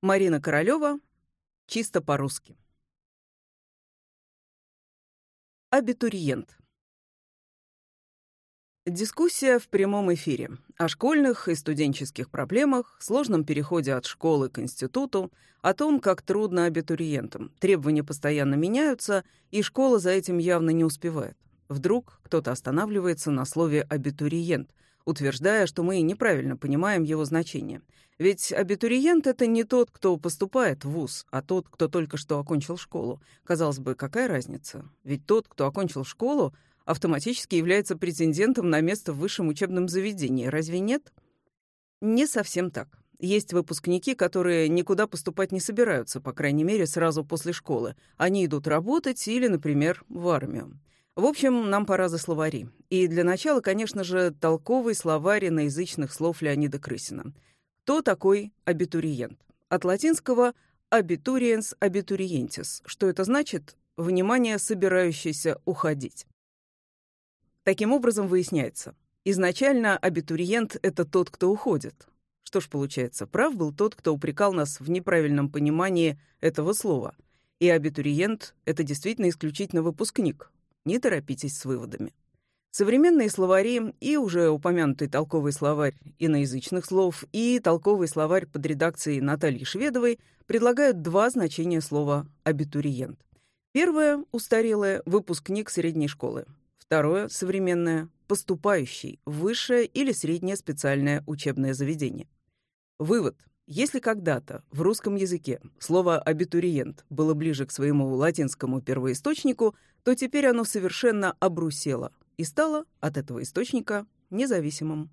Марина Королёва. Чисто по-русски. Абитуриент. Дискуссия в прямом эфире о школьных и студенческих проблемах, сложном переходе от школы к институту, о том, как трудно абитуриентам. Требования постоянно меняются, и школа за этим явно не успевает. Вдруг кто-то останавливается на слове «абитуриент», утверждая, что мы неправильно понимаем его значение. Ведь абитуриент — это не тот, кто поступает в вуз, а тот, кто только что окончил школу. Казалось бы, какая разница? Ведь тот, кто окончил школу, автоматически является претендентом на место в высшем учебном заведении. Разве нет? Не совсем так. Есть выпускники, которые никуда поступать не собираются, по крайней мере, сразу после школы. Они идут работать или, например, в армию. В общем, нам пора за словари. И для начала, конечно же, толковый словарь иноязычных слов Леонида Крысина. Кто такой абитуриент? От латинского «abituriens abiturientis». Что это значит? Внимание, собирающееся уходить. Таким образом, выясняется, изначально абитуриент — это тот, кто уходит. Что ж, получается, прав был тот, кто упрекал нас в неправильном понимании этого слова. И абитуриент — это действительно исключительно выпускник. Не торопитесь с выводами. Современные словари и уже упомянутый толковый словарь иноязычных слов и толковый словарь под редакцией Натальи Шведовой предлагают два значения слова «абитуриент». Первое — устарелое — выпускник средней школы. Второе — современное — поступающий в высшее или среднее специальное учебное заведение. Вывод. Если когда-то в русском языке слово «абитуриент» было ближе к своему латинскому первоисточнику, то теперь оно совершенно обрусело и стало от этого источника независимым.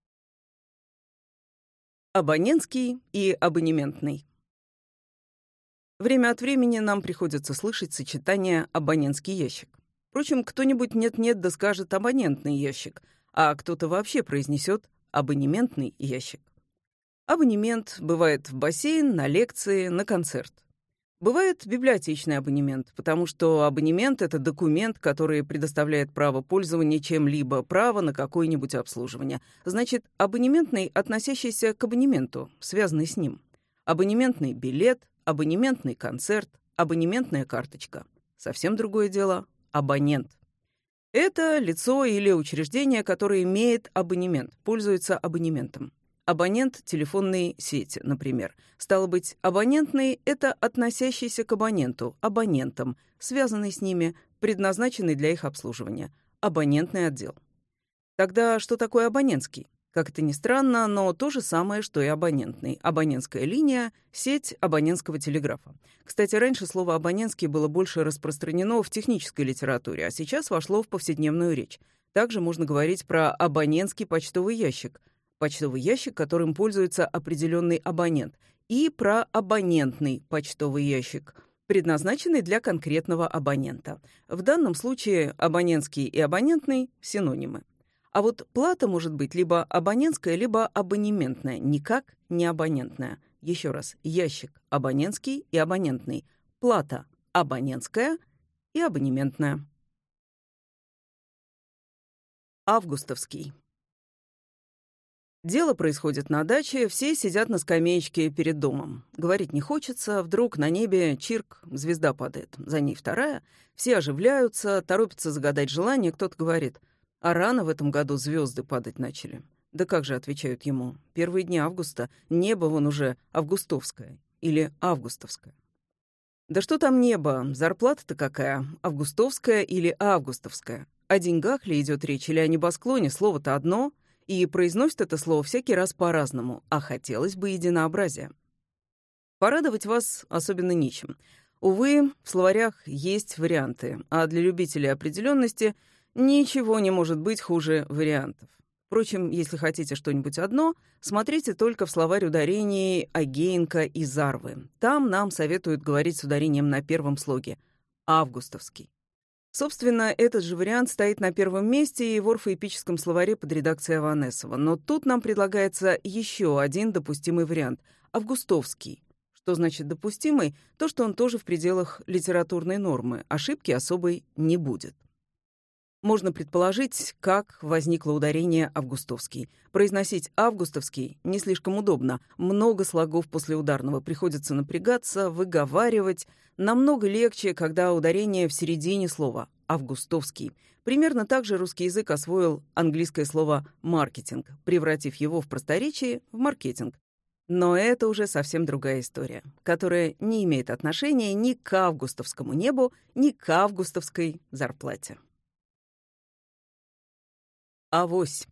Абонентский и абонементный. Время от времени нам приходится слышать сочетание «абонентский ящик». Впрочем, кто-нибудь нет-нет да скажет «абонентный ящик», а кто-то вообще произнесет «абонементный ящик». Абонемент бывает в бассейн, на лекции, на концерт. Бывает библиотечный абонемент, потому что абонемент — это документ, который предоставляет право пользования чем-либо, право на какое-нибудь обслуживание. Значит, абонементный, относящийся к абонементу, связанный с ним. Абонементный билет, абонементный концерт, абонементная карточка. Совсем другое дело — абонент. Это лицо или учреждение, которое имеет абонемент, пользуется абонементом. Абонент телефонной сети, например. Стало быть, абонентный — это относящийся к абоненту, абонентам, связанный с ними, предназначенный для их обслуживания. Абонентный отдел. Тогда что такое абонентский? Как это ни странно, но то же самое, что и абонентный. Абонентская линия — сеть абонентского телеграфа. Кстати, раньше слово «абонентский» было больше распространено в технической литературе, а сейчас вошло в повседневную речь. Также можно говорить про абонентский почтовый ящик — почтовый ящик, которым пользуется определенный абонент, и про абонентный почтовый ящик, предназначенный для конкретного абонента. В данном случае абонентский и абонентный — синонимы. А вот плата может быть либо абонентская, либо абонементная, никак не абонентная. Еще раз, ящик абонентский и абонентный, плата абонентская и абонементная. Августовский. Дело происходит на даче, все сидят на скамеечке перед домом. Говорить не хочется, вдруг на небе чирк, звезда падает, за ней вторая. Все оживляются, торопятся загадать желание, кто-то говорит: «А рано в этом году звезды падать начали». Да как же, отвечают ему, первые дни августа, небо вон уже августовское или августовское. Да что там небо, зарплата-то какая, августовская или августовская? О деньгах ли идет речь или о небосклоне, слово-то одно — и произносит это слово всякий раз по-разному, а хотелось бы единообразия. Порадовать вас особенно нечем. Увы, в словарях есть варианты, а для любителей определенности ничего не может быть хуже вариантов. Впрочем, если хотите что-нибудь одно, смотрите только в словарь ударений Агеенко и Зарвы. Там нам советуют говорить с ударением на первом слоге «августовский». Собственно, этот же вариант стоит на первом месте и в орфоэпическом словаре под редакцией Аванесова. Но тут нам предлагается еще один допустимый вариант — августовский. Что значит допустимый? То, что он тоже в пределах литературной нормы. Ошибки особой не будет. Можно предположить, как возникло ударение «августовский». Произносить «августовский» не слишком удобно. Много слогов после ударного приходится напрягаться, выговаривать. Намного легче, когда ударение в середине слова «августовский». Примерно так же русский язык освоил английское слово «маркетинг», превратив его в просторечие в маркетинг. Но это уже совсем другая история, которая не имеет отношения ни к августовскому небу, ни к августовской зарплате. Авось.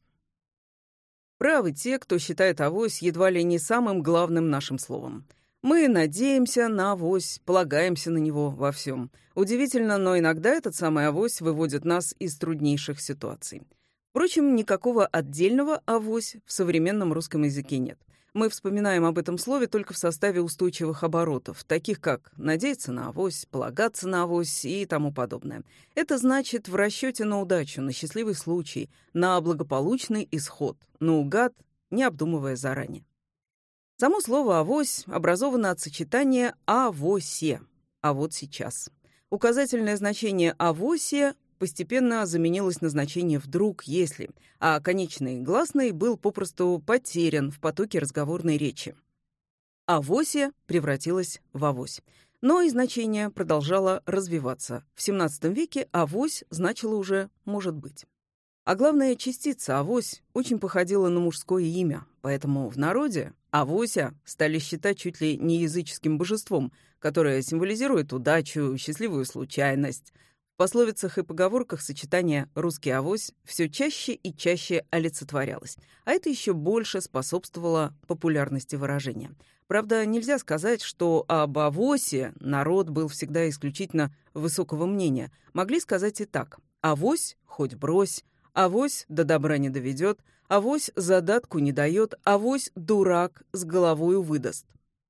Правы те, кто считает авось едва ли не самым главным нашим словом. Мы надеемся на авось, полагаемся на него во всем. Удивительно, но иногда этот самый авось выводит нас из труднейших ситуаций. Впрочем, никакого отдельного авось в современном русском языке нет. Мы вспоминаем об этом слове только в составе устойчивых оборотов, таких как «надеяться на авось», «полагаться на авось» и тому подобное. Это значит в расчете на удачу, на счастливый случай, на благополучный исход, наугад, не обдумывая заранее. Само слово «авось» образовано от сочетания «авосе», а вот сейчас. Указательное значение «авосе» постепенно заменилось на значение «вдруг», «если», а конечный гласный был попросту потерян в потоке разговорной речи. «Авосе» превратилось в «авось». Но и значение продолжало развиваться. В XVII веке «авось» значило уже «может быть». А главное, частица «авось» очень походила на мужское имя, поэтому в народе «авося» стали считать чуть ли не языческим божеством, которое символизирует удачу, счастливую случайность. В пословицах и поговорках сочетание «русский авось» все чаще и чаще олицетворялось, а это еще больше способствовало популярности выражения. Правда, нельзя сказать, что об авосе народ был всегда исключительно высокого мнения. Могли сказать и так: «авось хоть брось», «авось до добра не доведет», «авось задатку не дает», «авось дурак с головою выдаст».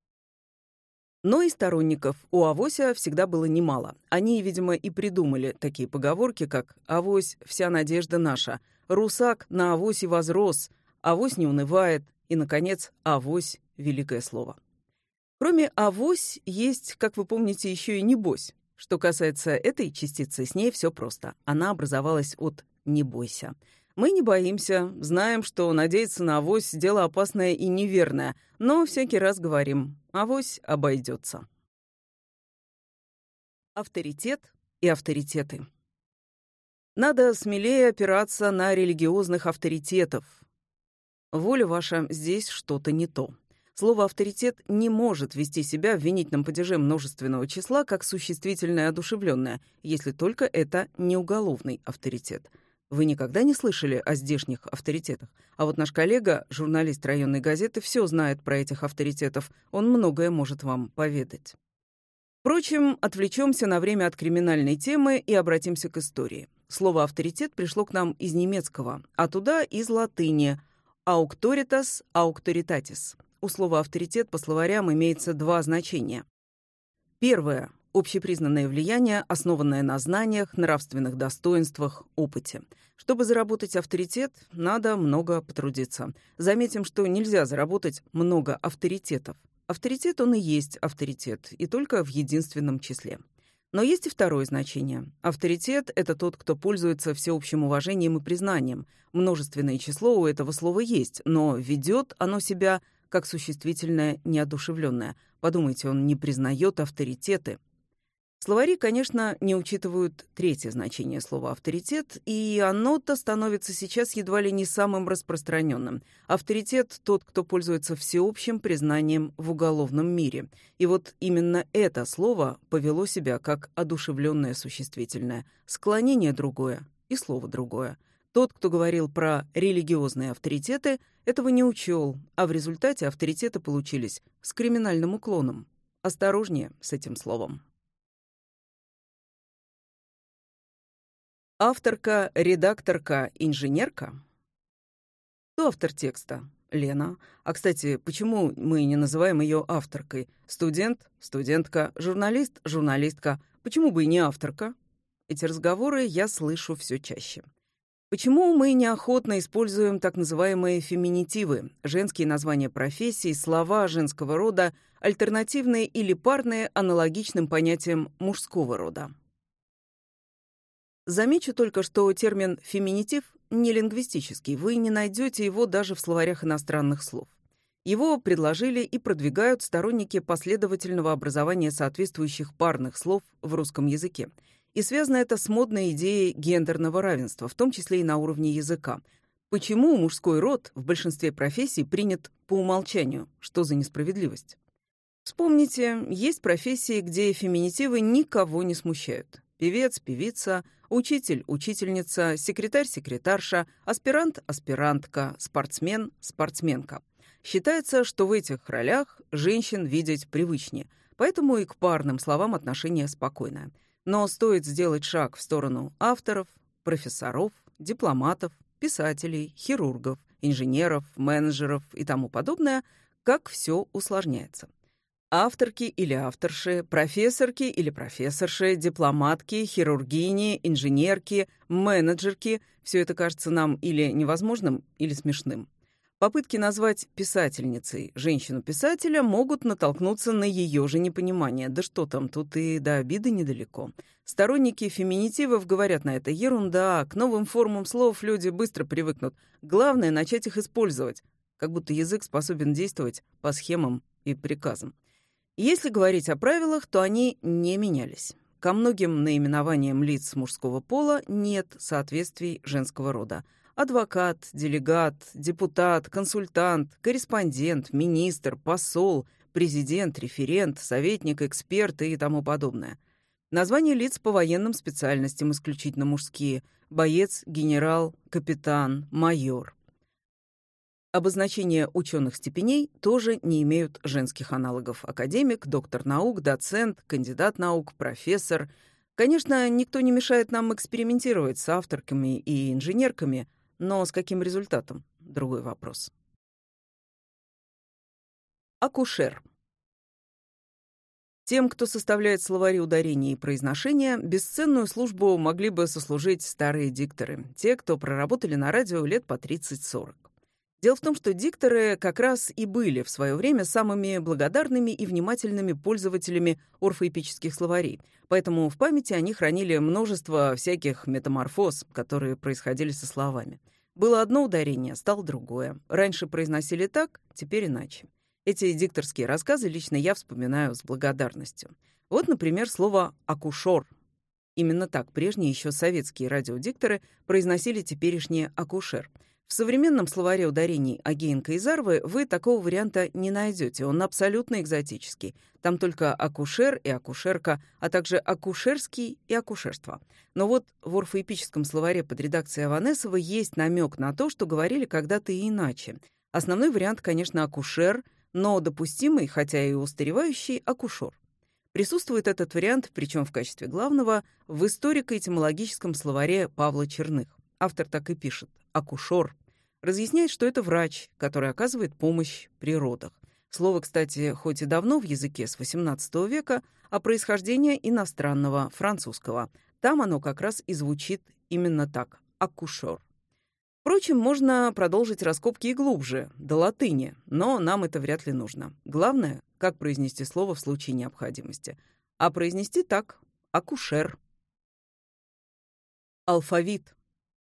Но и сторонников у авося всегда было немало. Они, видимо, и придумали такие поговорки, как «авось вся надежда наша», «русак на авось и возрос», «авось не унывает» и, наконец, «авось — великое слово». Кроме «авось» есть, как вы помните, еще и «небось». Что касается этой частицы, с ней все просто. Она образовалась от «не бойся». Мы не боимся, знаем, что надеяться на авось — дело опасное и неверное, но всякий раз говорим: авось обойдется. Авторитет и авторитеты. Надо смелее опираться на религиозных авторитетов. Воля ваша, здесь что-то не то. Слово «авторитет» не может вести себя в винительном падеже множественного числа как существительное одушевленное, если только это не уголовный авторитет. Вы никогда не слышали о здешних авторитетах? А вот наш коллега, журналист районной газеты, все знает про этих авторитетов. Он многое может вам поведать. Впрочем, отвлечемся на время от криминальной темы и обратимся к истории. Слово «авторитет» пришло к нам из немецкого, а туда из латыни «auctoritas», «auctoritatis». У слова «авторитет» по словарям имеется два значения. Первое — общепризнанное влияние, основанное на знаниях, нравственных достоинствах, опыте. Чтобы заработать авторитет, надо много потрудиться. Заметим, что нельзя заработать много авторитетов. Авторитет, он и есть авторитет, и только в единственном числе. Но есть и второе значение. Авторитет — это тот, кто пользуется всеобщим уважением и признанием. Множественное число у этого слова есть, но ведет оно себя как существительное неодушевленное. Подумайте, он не признает авторитеты. Словари, конечно, не учитывают третье значение слова «авторитет», и оно-то становится сейчас едва ли не самым распространенным. Авторитет — тот, кто пользуется всеобщим признанием в уголовном мире. И вот именно это слово повело себя как одушевленное существительное. Склонение другое и слово другое. Тот, кто говорил про религиозные авторитеты, этого не учел, а в результате авторитеты получились с криминальным уклоном. Осторожнее с этим словом. Авторка, редакторка, инженерка? Кто автор текста? Лена. А, кстати, почему мы не называем ее авторкой? Студент, студентка, журналист, журналистка. Почему бы и не авторка? Эти разговоры я слышу все чаще. Почему мы неохотно используем так называемые феминитивы, женские названия профессий, слова женского рода, альтернативные или парные аналогичным понятиям мужского рода? Замечу только, что термин «феминитив» не лингвистический, вы не найдете его даже в словарях иностранных слов. Его предложили и продвигают сторонники последовательного образования соответствующих парных слов в русском языке. И связано это с модной идеей гендерного равенства, в том числе и на уровне языка. Почему мужской род в большинстве профессий принят по умолчанию? Что за несправедливость? Вспомните, есть профессии, где феминитивы никого не смущают. Певец, певица, учитель, учительница, секретарь, секретарша, аспирант, аспирантка, спортсмен, спортсменка. Считается, что в этих ролях женщин видеть привычнее, поэтому и к парным словам отношение спокойное. Но стоит сделать шаг в сторону авторов, профессоров, дипломатов, писателей, хирургов, инженеров, менеджеров и тому подобное, как все усложняется. Авторки или авторши, профессорки или профессорши, дипломатки, хирургини, инженерки, менеджерки — все это кажется нам или невозможным, или смешным. Попытки назвать писательницей женщину-писателя могут натолкнуться на ее же непонимание. Да что там, тут и до обиды недалеко. Сторонники феминитивов говорят на это: ерунда, к новым формам слов люди быстро привыкнут. Главное — начать их использовать, как будто язык способен действовать по схемам и приказам. Если говорить о правилах, то они не менялись. Ко многим наименованиям лиц мужского пола нет соответствий женского рода. Адвокат, делегат, депутат, консультант, корреспондент, министр, посол, президент, референт, советник, эксперт и тому подобное. Названия лиц по военным специальностям исключительно мужские: боец, генерал, капитан, майор. Обозначения ученых степеней тоже не имеют женских аналогов: академик, доктор наук, доцент, кандидат наук, профессор. Конечно, никто не мешает нам экспериментировать с авторками и инженерками, но с каким результатом — другой вопрос. Акушер. Тем, кто составляет словари ударения и произношения, бесценную службу могли бы сослужить старые дикторы, те, кто проработали на радио лет по 30-40. Дело в том, что дикторы как раз и были в свое время самыми благодарными и внимательными пользователями орфоэпических словарей, поэтому в памяти они хранили множество всяких метаморфоз, которые происходили со словами. Было одно ударение, стало другое. Раньше произносили так, теперь иначе. Эти дикторские рассказы лично я вспоминаю с благодарностью. Вот, например, слово «акушер». Именно так прежние еще советские радиодикторы произносили теперешнее «акушер». В современном словаре ударений Агеенко и Зарвы вы такого варианта не найдете, он абсолютно экзотический. Там только акушер и акушерка, а также акушерский и акушерство. Но вот в орфоэпическом словаре под редакцией Аванесова есть намек на то, что говорили когда-то и иначе. Основной вариант, конечно, акушер, но допустимый, хотя и устаревающий, акушер. Присутствует этот вариант, причем в качестве главного, в историко-этимологическом словаре Павла Черных. Автор так и пишет: акушер. Разъясняет, что это врач, который оказывает помощь при родах. Слово, кстати, хоть и давно в языке, с XVIII века, а происхождение иностранного, французского. Там оно как раз и звучит именно так — акушер. Впрочем, можно продолжить раскопки и глубже, до латыни, но нам это вряд ли нужно. Главное, как произнести слово в случае необходимости. А произнести так — акушер. Алфавит.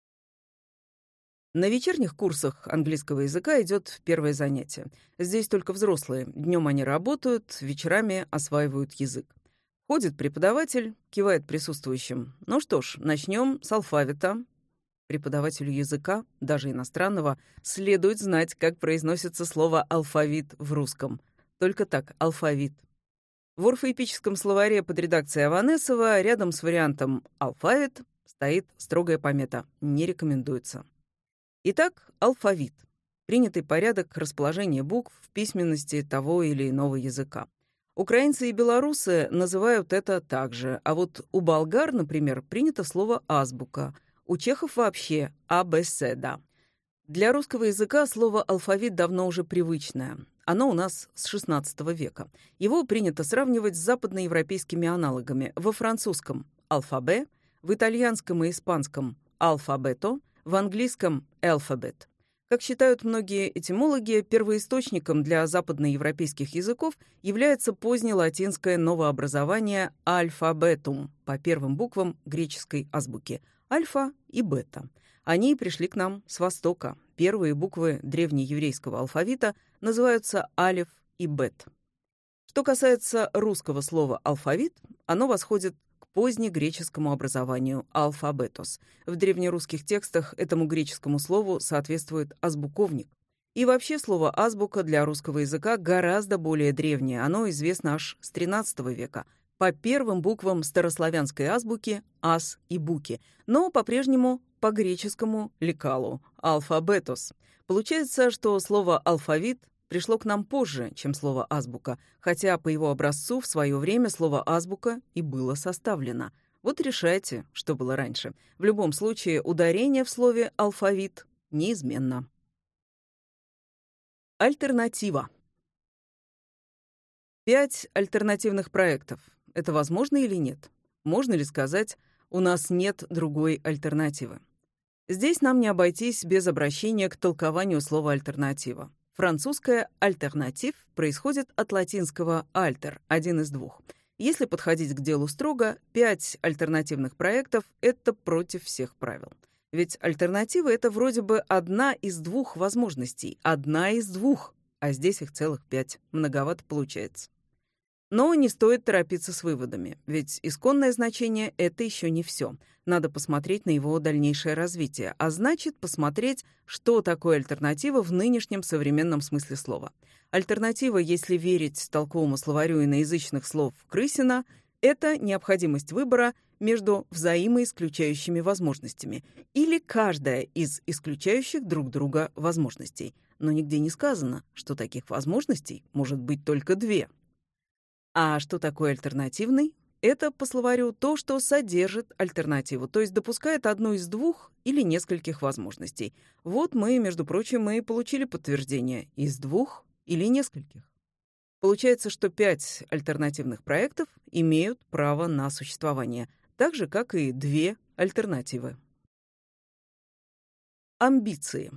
На вечерних курсах английского языка идет первое занятие. Здесь только взрослые. Днем они работают, вечерами осваивают язык. Ходит преподаватель, кивает присутствующим. Ну что ж, начнем с алфавита. Преподавателю языка, даже иностранного, следует знать, как произносится слово «алфавит» в русском. Только так, алфавит. В орфоэпическом словаре под редакцией Аванесова рядом с вариантом «алфавит» стоит строгая помета «не рекомендуется». Итак, алфавит — принятый порядок расположения букв в письменности того или иного языка. Украинцы и белорусы называют это так же, а вот у болгар, например, принято слово «азбука», у чехов вообще «абеседа». Для русского языка слово «алфавит» давно уже привычное. Оно у нас с XVI века. Его принято сравнивать с западноевропейскими аналогами. Во французском «алфабе», в итальянском и испанском «алфабето», в английском «alphabet». Как считают многие этимологи, первоисточником для западноевропейских языков является позднелатинское новообразование «альфабетум» по первым буквам греческой азбуки — альфа и бета. Они пришли к нам с Востока. Первые буквы древнееврейского алфавита называются алеф и бет. Что касается русского слова «алфавит», оно восходит к позднегреческому образованию «алфабетос». В древнерусских текстах этому греческому слову соответствует азбуковник. И вообще слово «азбука» для русского языка гораздо более древнее. Оно известно аж с XIII века. По первым буквам старославянской азбуки «ас» и «буки», но по-прежнему по греческому лекалу «алфабетос». Получается, что слово «алфавит» пришло к нам позже, чем слово «азбука», хотя по его образцу в свое время слово «азбука» и было составлено. Вот решайте, что было раньше. В любом случае, ударение в слове «алфавит» неизменно. Альтернатива. 5 альтернативных проектов. Это возможно или нет? Можно ли сказать «у нас нет другой альтернативы»? Здесь нам не обойтись без обращения к толкованию слова «альтернатива». Французское «альтернатив» происходит от латинского «альтер» — один из двух. Если подходить к делу строго, 5 альтернативных проектов — это против всех правил. Ведь альтернатива — это вроде бы одна из двух возможностей, одна из двух, а здесь их целых 5, многовато получается. Но не стоит торопиться с выводами, ведь исконное значение — это еще не все. Надо посмотреть на его дальнейшее развитие, а значит, посмотреть, что такое альтернатива в нынешнем современном смысле слова. Альтернатива, если верить толковому словарю иноязычных слов Крысина, это необходимость выбора между взаимоисключающими возможностями или каждая из исключающих друг друга возможностей. Но нигде не сказано, что таких возможностей может быть только 2. А что такое альтернативный? Это, по словарю, то, что содержит альтернативу, то есть допускает одну из 2 или нескольких возможностей. Вот мы, между прочим, и получили подтверждение из 2 или нескольких. Получается, что 5 альтернативных проектов имеют право на существование, так же, как и 2 альтернативы. Амбиции.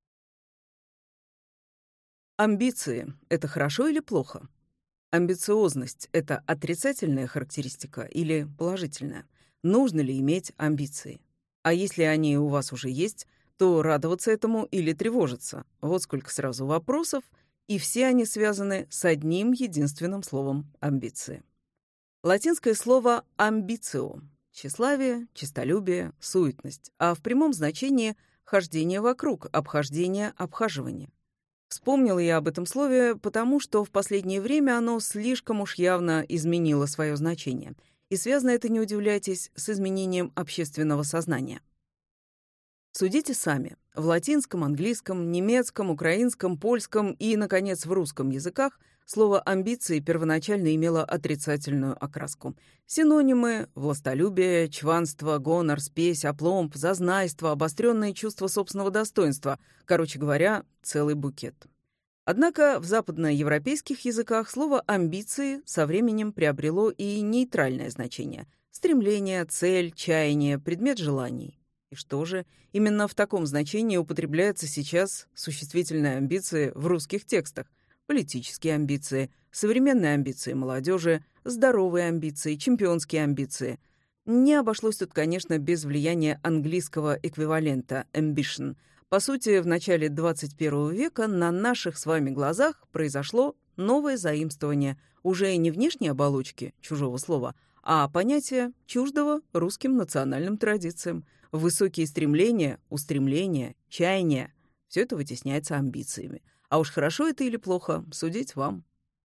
Амбиции — это хорошо или плохо? Амбициозность — это отрицательная характеристика или положительная? Нужно ли иметь амбиции? А если они у вас уже есть, то радоваться этому или тревожиться? Вот сколько сразу вопросов, и все они связаны с одним единственным словом «амбиции». Латинское слово «амбицио» — тщеславие, честолюбие, суетность, а в прямом значении — хождение вокруг, обхождение, обхаживание. Вспомнила я об этом слове, потому что в последнее время оно слишком уж явно изменило свое значение. И связано это, не удивляйтесь, с изменением общественного сознания. Судите сами. В латинском, английском, немецком, украинском, польском и, наконец, в русском языках слово «амбиции» первоначально имело отрицательную окраску. Синонимы — властолюбие, чванство, гонор, спесь, опломб, зазнайство, обостренное чувство собственного достоинства. Короче говоря, целый букет. Однако в западноевропейских языках слово «амбиции» со временем приобрело и нейтральное значение — стремление, цель, чаяние, предмет желаний. И что же, именно в таком значении употребляются сейчас существительные амбиции в русских текстах. Политические амбиции, современные амбиции молодежи, здоровые амбиции, чемпионские амбиции. Не обошлось тут, конечно, без влияния английского эквивалента ambition. По сути, в начале 21 века на наших с вами глазах произошло новое заимствование уже не внешней оболочки чужого слова, а понятия чуждого русским национальным традициям. Высокие стремления, устремления, чаяния — все это вытесняется амбициями. А уж хорошо это или плохо, судить вам.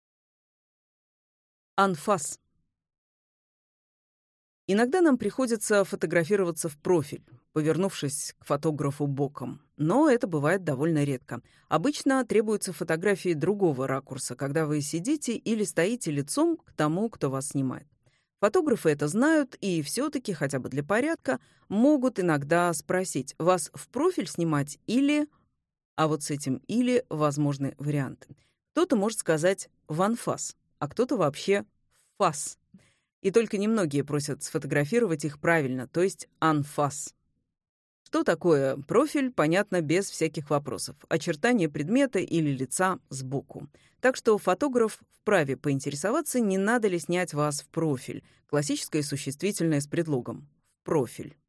Анфас. Иногда нам приходится фотографироваться в профиль, повернувшись к фотографу боком. Но это бывает довольно редко. Обычно требуются фотографии другого ракурса, когда вы сидите или стоите лицом к тому, кто вас снимает. Фотографы это знают и все-таки, хотя бы для порядка, могут иногда спросить, вас в профиль снимать или... А вот с этим «или» возможны варианты. Кто-то может сказать «в анфас», а кто-то вообще «в фас». И только немногие просят сфотографировать их правильно, то есть «анфас». Что такое профиль, понятно без всяких вопросов. Очертание предмета или лица сбоку. Так что фотограф вправе поинтересоваться, не надо ли снять вас в профиль. Классическое существительное с предлогом «в профиль».